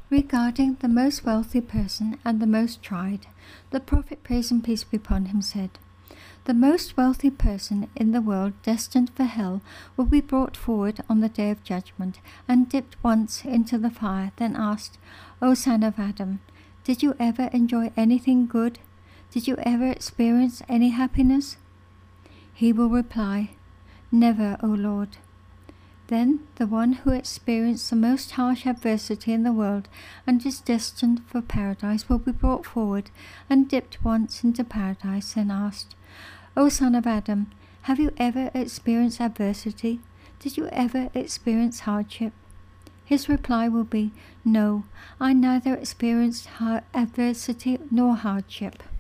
Regarding the most wealthy person and the most tried, the Prophet, praise and peace be upon him, said, "The most wealthy person in the world destined for hell will be brought forward on the day of judgment and dipped once into the fire, then asked, 'O son of Adam, did you ever enjoy anything good? Did you ever experience any happiness?' He will reply, 'Never, O Lord.' Then the one who experienced the most harsh adversity in the world and is destined for paradise will be brought forward and dipped once into paradise, then asked, 'O son of Adam, have you ever experienced adversity? Did you ever experience hardship?' His reply will be, 'No, I neither experienced adversity nor hardship.'